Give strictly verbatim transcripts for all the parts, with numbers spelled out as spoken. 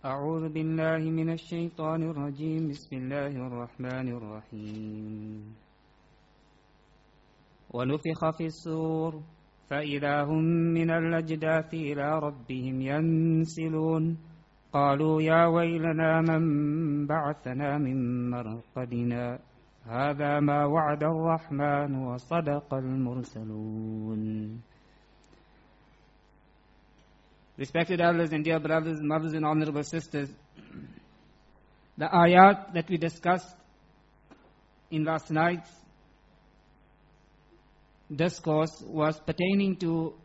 أعوذ بالله من الشيطان الرجيم بسم الله الرحمن الرحيم ونفخ في الصور فإذا هم من الأجداث إلى ربهم ينسلون قالوا يا ويلنا من بعثنا من مرقدنا هذا ما وعد الرحمن وصدق المرسلون. Respected elders and dear brothers, mothers and honorable sisters, the ayat that we discussed in last night's discourse was pertaining to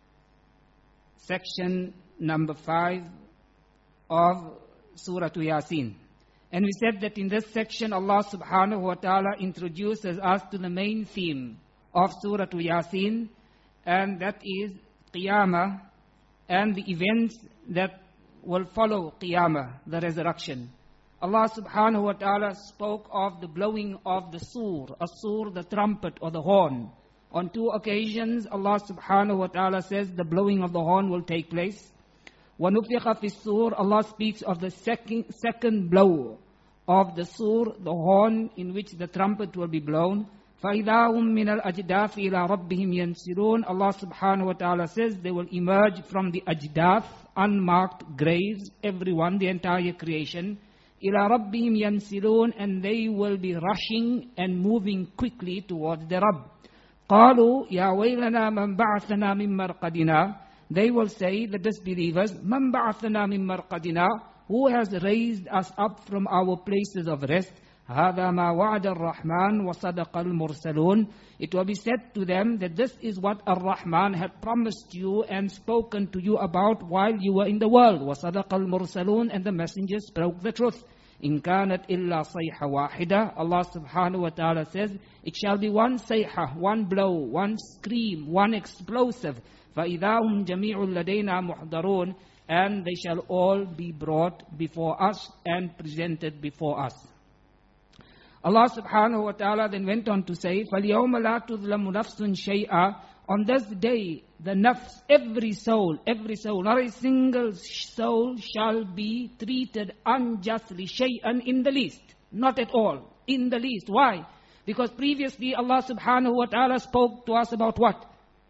section number five of Surah Yasin. And we said that in this section Allah subhanahu wa ta'ala introduces us to the main theme of Surah Yasin, and that is Qiyamah and the events that will follow Qiyamah, the resurrection. Allah subhanahu wa ta'ala spoke of the blowing of the sur, as-sur, the trumpet or the horn. On two occasions Allah subhanahu wa ta'ala says the blowing of the horn will take place. وَنُفِخَ فِي السُّورِ, Allah speaks of the second, second blow of the sur, the horn in which the trumpet will be blown. فَإِذَا هُمْ مِنَ الْأَجْدَاثِ إِلَىٰ رَبِّهِمْ يَنْسِلُونَ, Allah subhanahu wa ta'ala says they will emerge from the ajdath, unmarked graves, everyone, the entire creation. إِلَىٰ رَبِّهِمْ يَنْسِلُونَ, and they will be rushing and moving quickly towards the Rabb. قَالُوا يَا وَيْلَنَا مَنْ بَعَثَنَا مِنْ مَرْقَدِنَا, they will say, the disbelievers, مَنْ بَعَثَنَا مِنْ مَرْقَدِنَا, who has raised us up from our places of rest? هَذَا مَا وَعَدَ الرَّحْمَنُ وَصَدَقَ الْمُرْسَلُونَ. It will be said to them that this is what Ar-Rahman had promised you and spoken to you about while you were in the world. وَصَدَقَ الْمُرْسَلُونَ, and the messengers spoke the truth. إِن كَانَتْ إِلَّا صَيْحَ وَاحِدَةً, Allah subhanahu wa ta'ala says, it shall be one sayha, one blow, one scream, one explosive. فَإِذَا هُمْ جَمِيعٌ لَدَيْنَا مُحْضَرُونَ, and they shall all be brought before us and presented before us. Allah subhanahu wa ta'ala then went on to say, فَالْيَوْمَ لَا تُظْلَمُ نَفْسٌ شَيْئًا, on this day, the nafs, every soul, every soul, not a single soul shall be treated unjustly, shay'an, in the least. Not at all, in the least. Why? Because previously Allah subhanahu wa ta'ala spoke to us about what?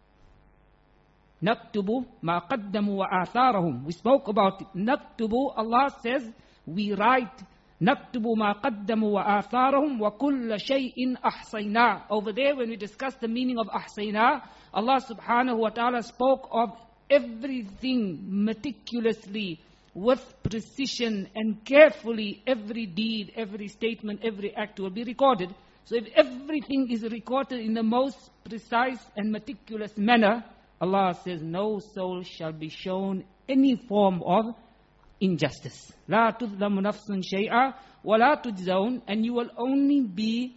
نَكْتُبُ مَا قَدَّمُوا وَآثَارَهُم. We spoke about it. نَكْتُبُ, Allah says, we write. نَكْتُبُ مَا قَدَّمُوا وَآثَارَهُمْ وَكُلَّ شَيْءٍ أَحْصَيْنَا. Over there, when we discussed the meaning of أَحْصَيْنَا, Allah subhanahu wa ta'ala spoke of everything meticulously, with precision and carefully. Every deed, every statement, every act will be recorded. So if everything is recorded in the most precise and meticulous manner, Allah says no soul shall be shown any form of injustice. لا تظلم نفس شيئا ولا تجزون, and you will only be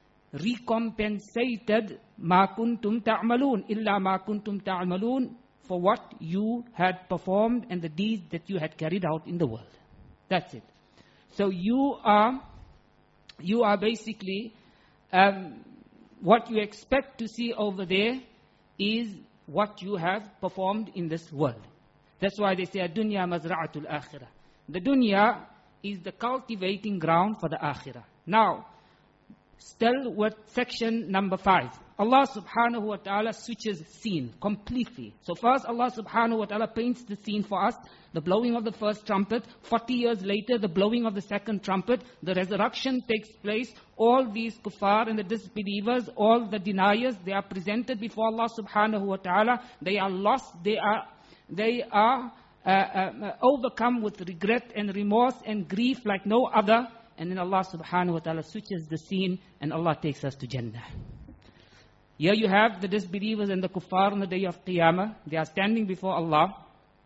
recompensated ما كنتم تعملون إلا ما كنتم تعملون, for what you had performed and the deeds that you had carried out in the world. That's it. So you are you are basically um, what you expect to see over there is what you have performed in this world. That's why they say, Dunya mazra'atul akhirah. The dunya is the cultivating ground for the akhirah. Now, still with section number five. Allah subhanahu wa ta'ala switches scene completely. So first Allah subhanahu wa ta'ala paints the scene for us. The blowing of the first trumpet. forty years later, the blowing of the second trumpet. The resurrection takes place. All these kuffar and the disbelievers, all the deniers, they are presented before Allah subhanahu wa ta'ala. They are lost. They are, they are uh, uh, overcome with regret and remorse and grief like no other. And then Allah subhanahu wa ta'ala switches the scene and Allah takes us to Jannah. Here you have the disbelievers and the kuffar on the day of Qiyamah. They are standing before Allah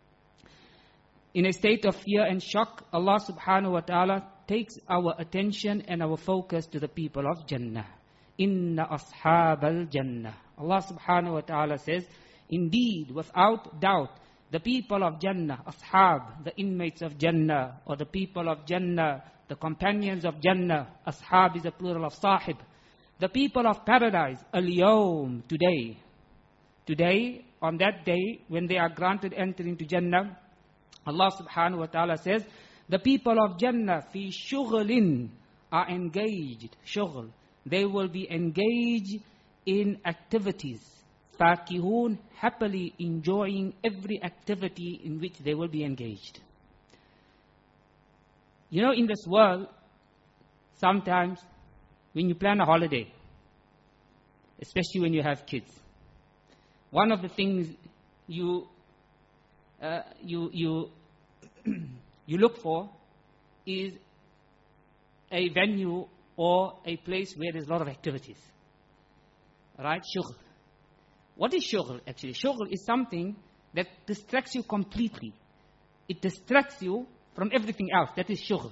in a state of fear and shock. Allah subhanahu wa ta'ala takes our attention and our focus to the people of Jannah. Inna ashab al-Jannah. Allah subhanahu wa ta'ala says, indeed, without doubt, the people of Jannah, ashab, the inmates of Jannah, or the people of Jannah, the companions of Jannah. Ashab is a plural of sahib. The people of paradise, al-yawm, today. Today, on that day, when they are granted entry into Jannah, Allah subhanahu wa ta'ala says, The people of Jannah, fi shughlin, are engaged. Shughl. They will be engaged in activities. Fakihun, happily enjoying every activity in which they will be engaged. You know, in this world, sometimes when you plan a holiday, especially when you have kids, one of the things you uh, you you you look for is a venue or a place where there's a lot of activities. Right? Shughl. What is shughl actually? Shughl is something that distracts you completely. It distracts you from everything else. That is shughl.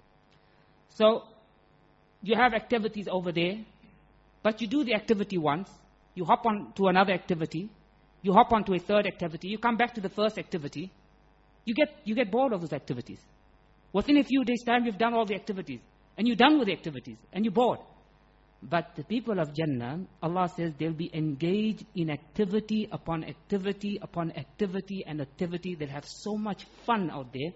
So, you have activities over there, but you do the activity once, you hop on to another activity, you hop on to a third activity, you come back to the first activity, you get, you get bored of those activities. Within a few days' time, you've done all the activities, and you're done with the activities, and you're bored. But the people of Jannah, Allah says they'll be engaged in activity upon activity upon activity and activity. They'll have so much fun out there.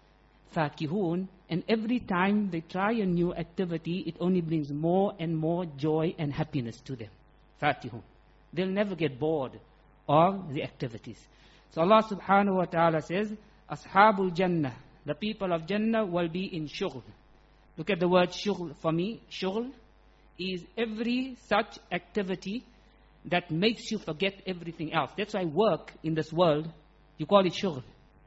Fakihun, and every time they try a new activity, it only brings more and more joy and happiness to them. Fakihun. They'll never get bored of the activities. So Allah subhanahu wa ta'ala says, Ashabul Jannah, the people of Jannah will be in shughl. Look at the word shughl for me. Shughl is every such activity that makes you forget everything else. That's why work in this world, you call it shughl.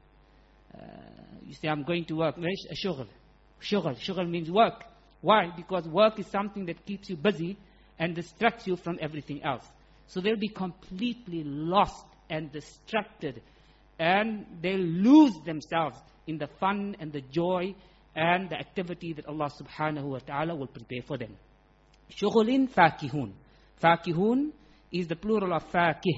Uh, you say, I'm going to work. Where's a shughl? Shughl. Shughl means work. Why? Because work is something that keeps you busy and distracts you from everything else. So they'll be completely lost and distracted, and they'll lose themselves in the fun and the joy and the activity that Allah subhanahu wa ta'ala will prepare for them. Shughlin fakihun. Fakihun is the plural of fakih.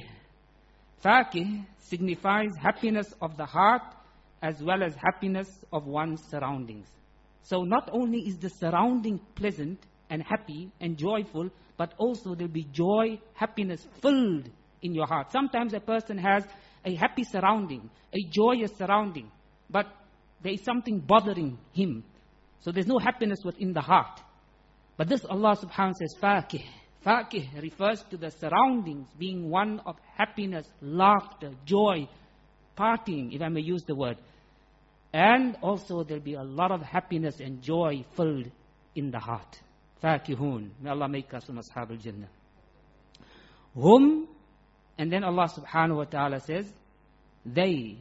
Fakih signifies happiness of the heart as well as happiness of one's surroundings. So not only is the surrounding pleasant and happy and joyful, but also there'll be joy, happiness filled in your heart. Sometimes a person has a happy surrounding, a joyous surrounding, but there is something bothering him. So there's no happiness within the heart. But this Allah subhanahu wa ta'ala says, Fakih. Fakih refers to the surroundings being one of happiness, laughter, joy, partying, if I may use the word. And also there'll be a lot of happiness and joy filled in the heart. Fakihun. May Allah make us from Ashabul Jannah. Hum, and then Allah subhanahu wa ta'ala says, they.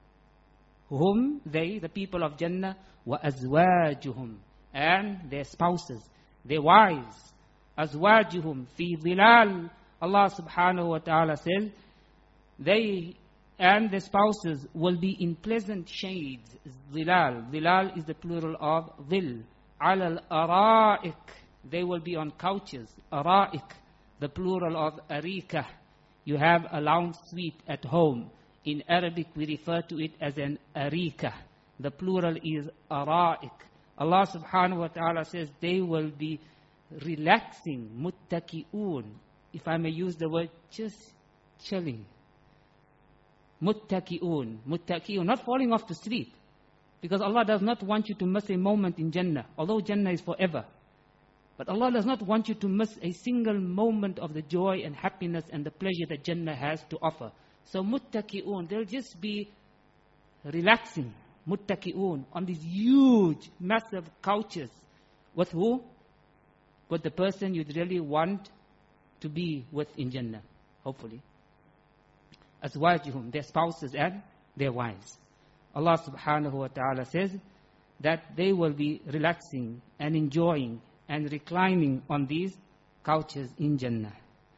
Hum, they, the people of Jannah, wa azwajuhum, and their spouses, their wives. Azwajuhum fi dhilal. Allah subhanahu wa ta'ala says, they and their spouses will be in pleasant shades. Dhilal. Dhilal is the plural of dhil. Ala al-ara'ik. They will be on couches. Ara'ik, the plural of arika. You have a lounge suite at home. In Arabic, we refer to it as an arika. The plural is ara'ik. Allah subhanahu wa ta'ala says they will be relaxing, muttaki'un. If I may use the word, just chilling. Muttaki'un. Muttaki'un, not falling off to sleep. Because Allah does not want you to miss a moment in Jannah, although Jannah is forever. But Allah does not want you to miss a single moment of the joy and happiness and the pleasure that Jannah has to offer. So muttaki'un, they'll just be relaxing, muttaki'un, on these huge, massive couches. With who? With the person you'd really want to be with in Jannah, hopefully. Azwajuhum, their spouses and their wives. Allah subhanahu wa ta'ala says that they will be relaxing and enjoying and reclining on these couches in Jannah.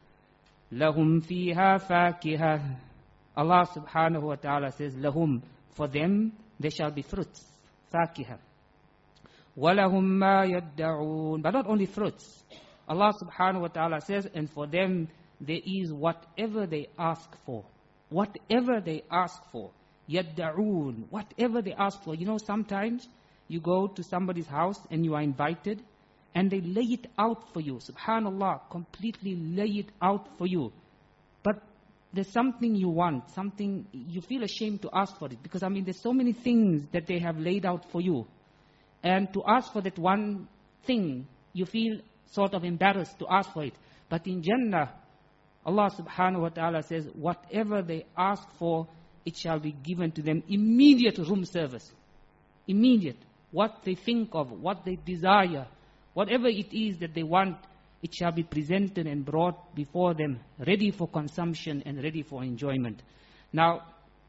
Lahum fiha fakihah. Allah subhanahu wa ta'ala says, Lahum, for them there shall be fruits, fakihah. وَلَهُمْ مَا يَدَّعُونَ. But not only fruits. Allah subhanahu wa ta'ala says, and for them there is whatever they ask for. Whatever they ask for. يَدَّعُونَ. Whatever they ask for. You know, sometimes you go to somebody's house and you are invited, and they lay it out for you. Subhanallah, completely lay it out for you. But there's something you want, something you feel ashamed to ask for it. Because, I mean, there's so many things that they have laid out for you. And to ask for that one thing, you feel sort of embarrassed to ask for it. But in Jannah, Allah subhanahu wa ta'ala says, whatever they ask for, it shall be given to them. Immediate room service. Immediate. What they think of, what they desire, whatever it is that they want, it shall be presented and brought before them, ready for consumption and ready for enjoyment. Now,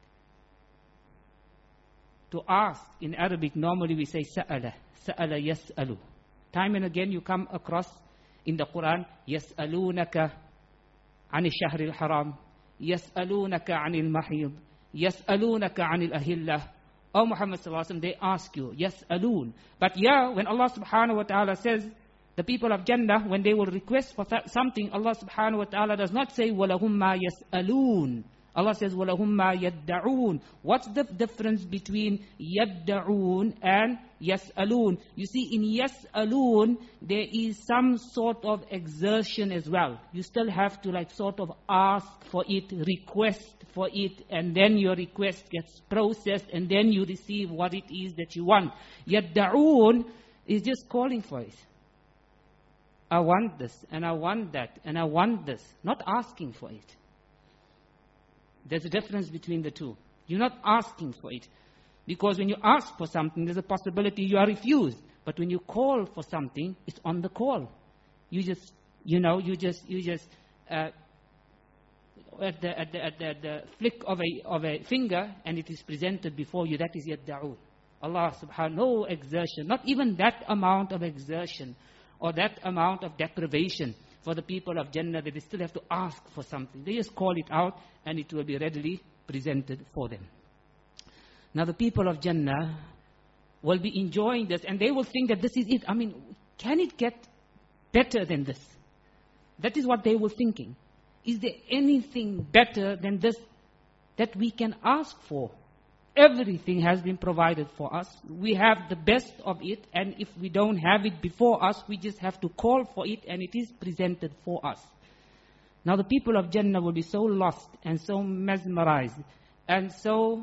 to ask in Arabic, normally we say sa'ala, sa'ala yas'alu. Time and again you come across in the Quran, yas'alunaka ani shahril haram, yas'alunaka anil mahid, yas'alunaka anil ahillah. Oh Muhammad sallallahu alaihi wasallam, they ask you, yas'alun. But yeah, when Allah subhanahu wa ta'ala says, the people of Jannah, when they will request for something, Allah subhanahu wa ta'ala does not say, وَلَهُمْ مَا يَسْأَلُونَ. Allah says, وَلَهُمْ مَا يَدَّعُونَ. What's the difference between يَدَّعُونَ and يَسْأَلُونَ? You see, in يَسْأَلُونَ, there is some sort of exertion as well. You still have to like sort of ask for it, request for it, and then your request gets processed, and then you receive what it is that you want. يَدَّعُونَ is just calling for it. I want this, and I want that, and I want this. Not asking for it. There's a difference between the two. You're not asking for it. Because when you ask for something, there's a possibility you are refused. But when you call for something, it's on the call. You just, you know, you just, you just, uh, at the, at the, at the, at the flick of a, of a finger, and it is presented before you. That is yadda'un. Allah subhanahu, no exertion, not even that amount of exertion, or that amount of deprivation for the people of Jannah, that they still have to ask for something. They just call it out, and it will be readily presented for them. Now the people of Jannah will be enjoying this, and they will think that this is it. I mean, can it get better than this? That is what they were thinking. Is there anything better than this that we can ask for? Everything has been provided for us. We have the best of it, and if we don't have it before us, we just have to call for it, and it is presented for us. Now the people of Jannah will be so lost and so mesmerized and so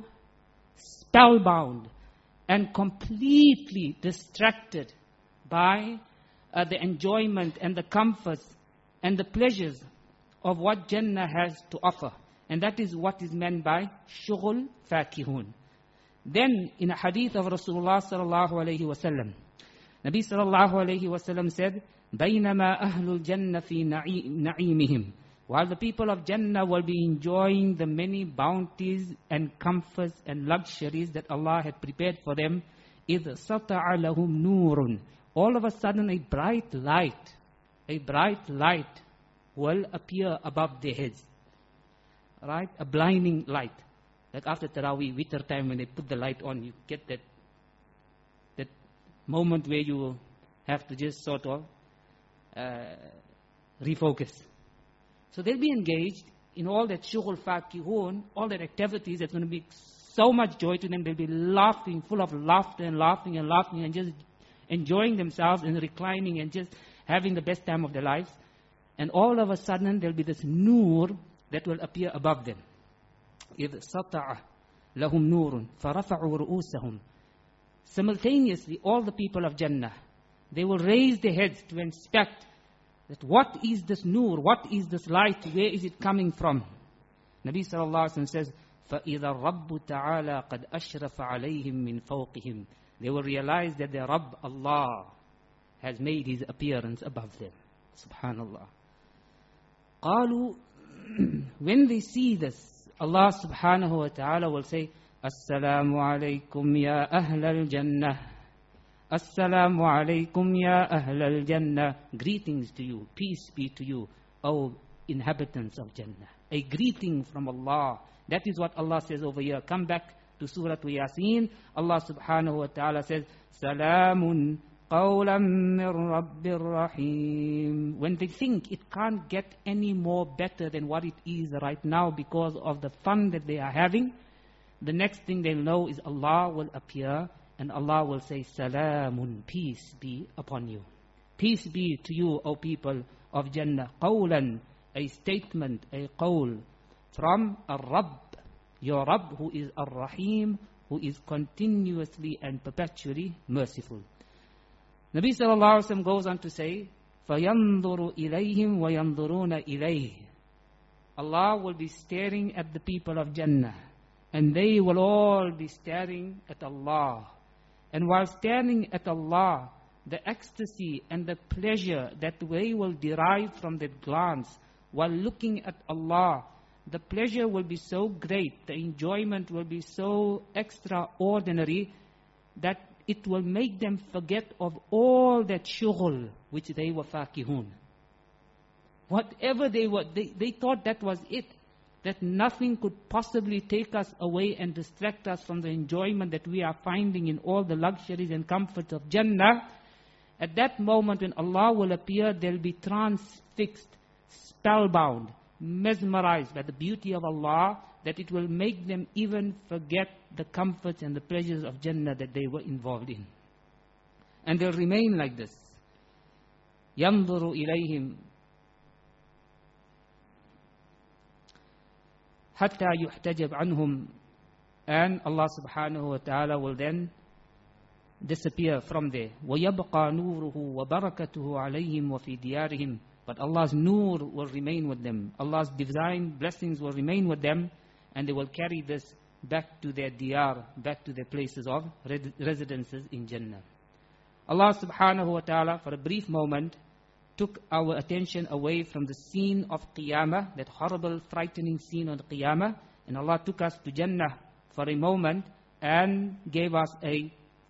spellbound and completely distracted by uh, the enjoyment and the comforts and the pleasures of what Jannah has to offer. And that is what is meant by shughul fakihun. Then in a hadith of Rasulullah sallallahu alayhi wa sallam, Nabi sallallahu alayhi wa sallam said, بَيْنَمَا أَهْلُ الْجَنَّةِ فِي نَعِيمِهِمْ. While the people of Jannah will be enjoying the many bounties and comforts and luxuries that Allah had prepared for them, إِذْ سَطَعَ لَهُمْ نُورٌ. All of a sudden a bright light, a bright light will appear above their heads. Right? A blinding light. Like after Taraweeh, witr time, when they put the light on, you get that that moment where you have to just sort of uh, refocus. So they'll be engaged in all that shughul fakihun, all that activities that's going to be so much joy to them. They'll be laughing, full of laughter and laughing and laughing and just enjoying themselves and reclining and just having the best time of their lives. And all of a sudden, there'll be this nur that will appear above them. إِذْ سَطَعَ لَهُمْ نُورٌ فَرَفَعُوا رُؤُوسَهُمْ. Simultaneously, all the people of Jannah, they will raise their heads to inspect that what is this nur, what is this light, where is it coming from? Nabi sallallahu alaihi wasallam says, فَإِذَا الرَّبُّ تَعَالَى قَدْ أَشْرَفَ عَلَيْهِمْ مِنْ فَوْقِهِمْ. They will realize that their Rabb, Allah, has made His appearance above them. Subhanallah. قالوا, when they see this, Allah subhanahu wa ta'ala will say, Assalamu alaikum ya ahl al-jannah. Assalamu alaikum ya ahl al-jannah. Greetings to you, peace be to you, O inhabitants of Jannah. A greeting from Allah. That is what Allah says over here. Come back to Surah Yasin. Allah subhanahu wa ta'ala says, Salamun قَوْلًا مِّن رَبِّ الرَّحِيمِ. When they think it can't get any more better than what it is right now because of the fun that they are having, the next thing they'll know is Allah will appear and Allah will say, Salamun, peace be upon you. Peace be to you, O people of Jannah. قَوْلًا, a statement, a qawl. from Ar-Rabb, your Rabb who is Ar-Rahim, who is continuously and perpetually merciful. Nabi sallallahu alaihi wasallam goes on to say, فَيَنْظُرُ إِلَيْهِمْ وَيَنْظُرُونَ إِلَيْهِ. Allah will be staring at the people of Jannah, and they will all be staring at Allah. And while staring at Allah, the ecstasy and the pleasure that they will derive from that glance while looking at Allah, the pleasure will be so great, the enjoyment will be so extraordinary that it will make them forget of all that shughul which they were fakihun. Whatever they were, they, they thought that was it, that nothing could possibly take us away and distract us from the enjoyment that we are finding in all the luxuries and comforts of Jannah. At that moment when Allah will appear, they'll be transfixed, spellbound, mesmerized by the beauty of Allah, that it will make them even forget the comforts and the pleasures of Jannah that they were involved in. And they'll remain like this. يَنْظُرُ إِلَيْهِمْ حَتَّى يُحْتَجَبْ عَنْهُمْ. And Allah subhanahu wa ta'ala will then disappear from there. وَيَبْقَى نُورُهُ وَبَرَكَتُهُ عَلَيْهِمْ وَفِي دِيَارِهِمْ. But Allah's nur will remain with them. Allah's divine blessings will remain with them, and they will carry this back to their diyar, back to their places of residences in Jannah. Allah subhanahu wa ta'ala, for a brief moment, took our attention away from the scene of Qiyamah, that horrible, frightening scene on Qiyamah, and Allah took us to Jannah for a moment and gave us a,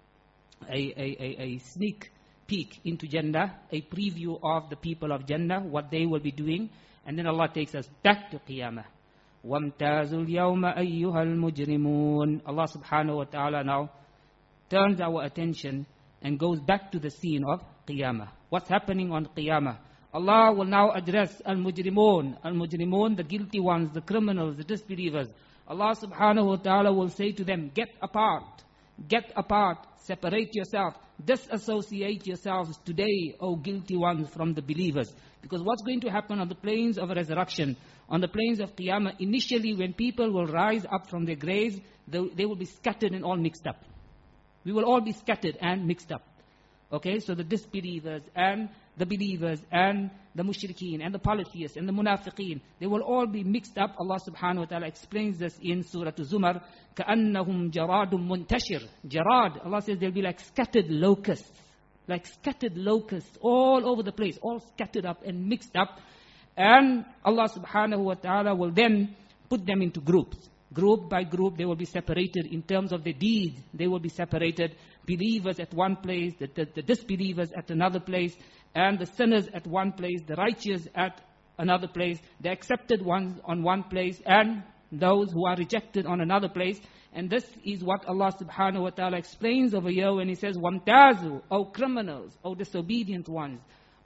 a, a, a, a sneak peek into Jannah, a preview of the people of Jannah, what they will be doing, and then Allah takes us back to Qiyamah. وَامْتَازُوا الْيَوْمَ أَيُّهَا الْمُجْرِمُونَ. Allah subhanahu wa ta'ala now turns our attention and goes back to the scene of Qiyamah. What's happening on Qiyamah? Allah will now address al-mujrimun, al-mujrimun, the guilty ones, the criminals, the disbelievers. Allah subhanahu wa ta'ala will say to them, get apart, get apart, separate yourself, disassociate yourselves today, O guilty ones, from the believers. Because what's going to happen on the plains of resurrection, on the plains of Qiyamah, initially when people will rise up from their graves, they, they will be scattered and all mixed up. We will all be scattered and mixed up. Okay, so the disbelievers and the believers and the mushrikeen and the polytheists and the munafiqeen, they will all be mixed up. Allah subhanahu wa ta'ala explains this in Surah Zumar. كَأَنَّهُمْ جَرَادٌ مُنْتَشِرٌ. Jarad, Allah says they'll be like scattered locusts. Like scattered locusts all over the place, all scattered up and mixed up. And Allah subhanahu wa ta'ala will then put them into groups. Group by group, they will be separated in terms of their deeds. They will be separated. Believers at one place, the, the, the disbelievers at another place, and the sinners at one place, the righteous at another place, the accepted ones on one place, and those who are rejected on another place. And this is what Allah subhanahu wa ta'ala explains over here when He says, وَامْتَازُوا, O criminals, O disobedient ones,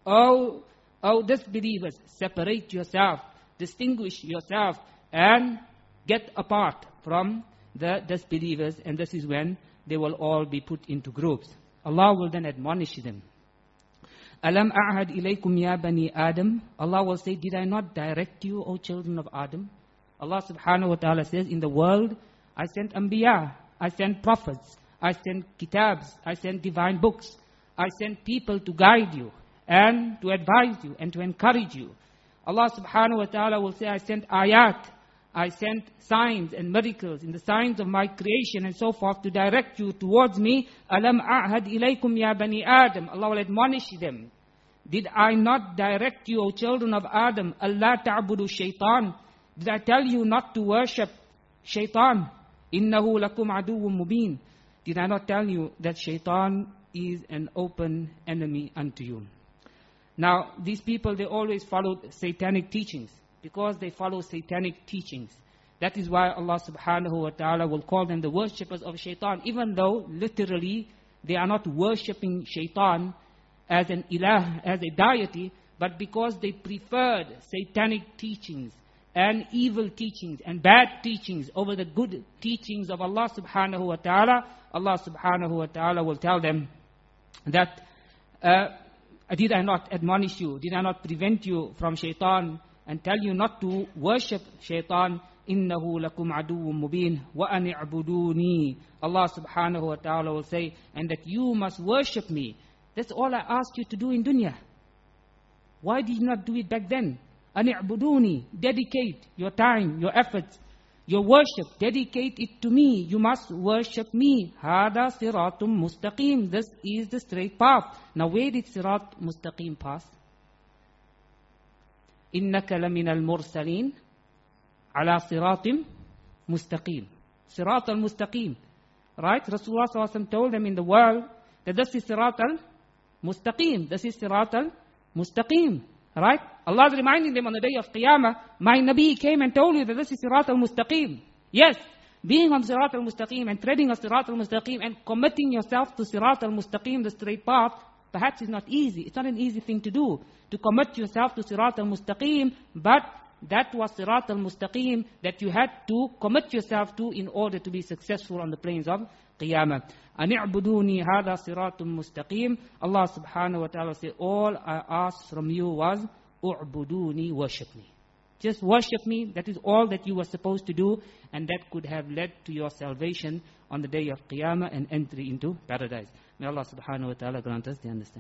O, O disbelievers, separate yourself, distinguish yourself, and get apart from the disbelievers. And this is when they will all be put into groups. Allah will then admonish them. Alam a'had ilaykum ya bani Adam. Allah will say, did I not direct you, O children of Adam? Allah subhanahu wa ta'ala says, in the world, I sent anbiya, I sent prophets, I sent kitabs, I sent divine books. I sent people to guide you and to advise you and to encourage you. Allah subhanahu wa ta'ala will say, I sent ayat, I sent signs and miracles in the signs of my creation and so forth to direct you towards me. Alam a'had ilaykum ya bani Adam. Allah will admonish them. Did I not direct you, O children of Adam, Allah ta'budu shaitan? Did I tell you not to worship shaitan? Innahu lakum aduwwum mubin. Did I not tell you that shaitan is an open enemy unto you? Now, these people, they always followed satanic teachings, because they follow satanic teachings. That is why Allah subhanahu wa ta'ala will call them the worshippers of shaitan, even though literally they are not worshipping shaitan as an ilah, as a deity, but because they preferred satanic teachings and evil teachings and bad teachings over the good teachings of Allah subhanahu wa ta'ala. Allah subhanahu wa ta'ala will tell them that, uh, did I not admonish you? Did I not prevent you from shaitan and tell you not to worship shaitan. إِنَّهُ لَكُمْ عَدُوٌّ مُبِينٌ وَأَنِ اعْبُدُونِي. Allah subhanahu wa ta'ala will say, and that you must worship me. That's all I asked you to do in dunya. Why did you not do it back then? أَنِ اعْبُدُونِي. Dedicate your time, your efforts, your worship. Dedicate it to me. You must worship me. هَذَا صِرَاطٌ مُسْتَقِيمٌ. This is the straight path. Now where did Sirat Mustaqim pass? إِنَّكَ لَمِنَ الْمُرْسَلِينَ عَلَى صِرَاطٍ مُسْتَقِيمٌ. Sirat al-Mustaqim. Right? Rasulullah sallallahu alaihi wasallam told them in the world that this is Sirat al-Mustaqim. This is Sirat al-Mustaqim. Right? Allah is reminding them on the day of Qiyamah, my Nabi came and told you that this is Sirat al-Mustaqim. Yes, being on Sirat al-Mustaqim and treading on Sirat al-Mustaqim and committing yourself to Sirat al-Mustaqim, the straight path, perhaps is not easy. It's not an easy thing to do, to commit yourself to Sirat al-Mustaqim, but that was Sirat al-Mustaqim that you had to commit yourself to in order to be successful on the plains of Qiyamah. أَنِ اعْبُدُونِي هَذَا صِرَاطٌ مُسْتَقِيمٌ. Allah subhanahu wa ta'ala said, all I asked from you was, u'buduni, worship me. Just worship me, that is all that you were supposed to do, and that could have led to your salvation on the day of Qiyamah and entry into paradise. May Allah subhanahu wa ta'ala grant us the understanding.